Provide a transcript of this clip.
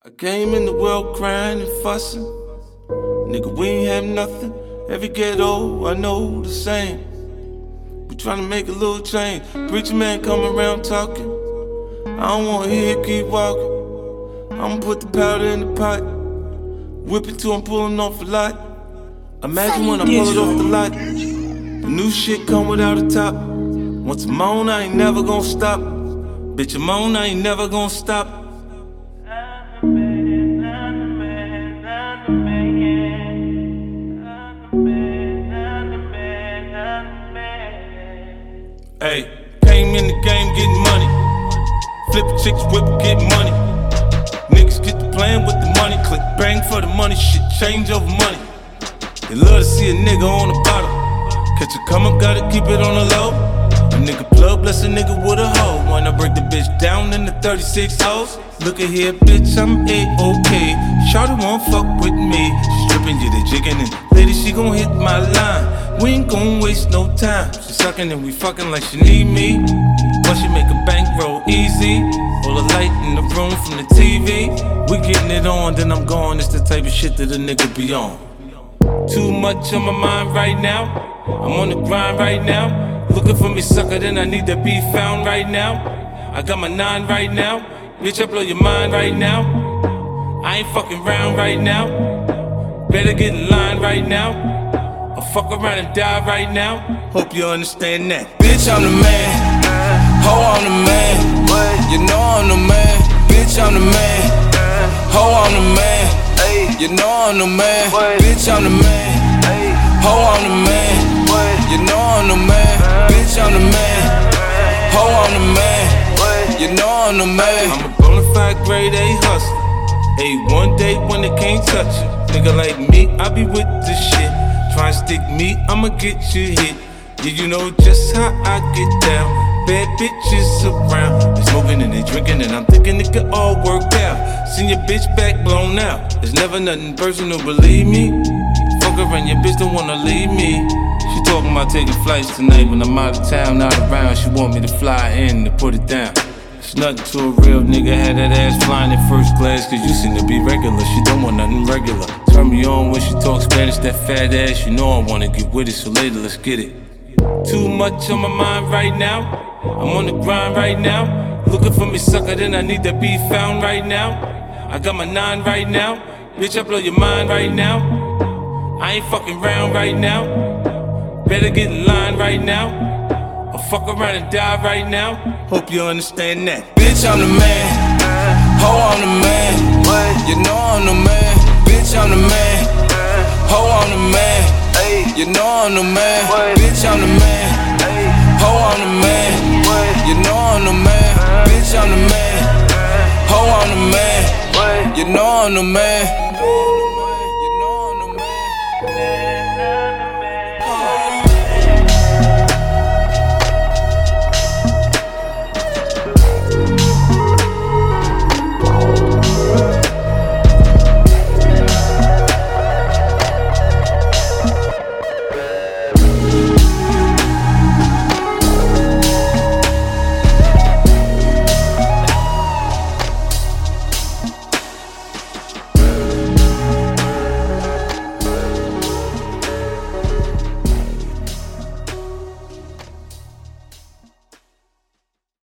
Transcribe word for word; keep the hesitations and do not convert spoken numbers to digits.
I came in the world crying and fussing. Nigga, we ain't have nothing. Every ghetto, I know the same. We tryna make a little change. Preacher man come around talking. I don't wanna hear it, keep walking. I'ma put the powder in the pot. Whip it till I'm pulling off a lot. Imagine when I pull it off the lot. The new shit come without a top. Once I'm on, I ain't never gonna stop. Bitch, I'm on, I ain't never gonna stop. Hey, came in the game getting money. Flip chicks, whip, get money. Niggas get to playing with the money. Click bang for the money, shit change over money. They love to see a nigga on the bottom. Catch a come up, gotta keep it on the low. A nigga plug, bless a nigga with a hoe. Wanna break the bitch down in the thirty-six hoes. Look at here, bitch, I'm A-OK. Shawty won't fuck with me. She stripping, you the jigging, and lady, she gon' hit my line. We ain't gon' waste no time. She sucking and we fucking like she need me. But she make a bankroll easy. All the light in the room from the T V. We getting it on, then I'm gone. It's the type of shit that a nigga be on. Too much on my mind right now. I'm on the grind right now. Looking for me, sucker, then I need to be found right now. I got my nine right now. Bitch, I blow your mind right now. I ain't fucking round right now. Better get in line right now. I'll fuck around and die right now. Hope you understand that. Bitch, I'm the man. Ho, I'm the man. You know I'm the man. Bitch, I'm the man. Ho, I'm the man. You know I'm the man. Bitch, I'm the man. Ho, I'm the man. You know I'm the man. Bitch, I'm the man. Ho, I'm the man. You know I'm the man. I'm a bona fide grade A hustler. Hey, one day when they can't touch it. Nigga like me, I be with this shit. Try and stick me, I'ma get you hit. Yeah, you know just how I get down. Bad bitches around. They smoking and they drinking and I'm thinking it could all work out. Seen your bitch back blown out. There's never nothing personal, believe me. Fuck her and your bitch don't wanna leave me. She talking about taking flights tonight when I'm out of town, not around. She want me to fly in to put it down. It's nothing to a real nigga, had that ass flying in first class. Cause you seem to be regular, she don't want nothing regular. Turn me on when she talks Spanish, that fat ass. You know I wanna get with it, so later let's get it. Too much on my mind right now. I'm on the grind right now. Looking for me, sucker, then I need to be found right now. I got my nine right now. Bitch, I blow your mind right now. I ain't fucking round right now. Better get in line right now. I'll fuck around and die right now. Hope you understand that. Bitch, I'm the man. Ho, I'm the man. You know I'm the man. Bitch, I'm the man. Ho, I'm the man. You know I'm the man. Bitch, I'm the man. Ho, I'm the man. You know I'm the man. Bitch, I'm the man. Ho, I'm the man. You know I'm the man.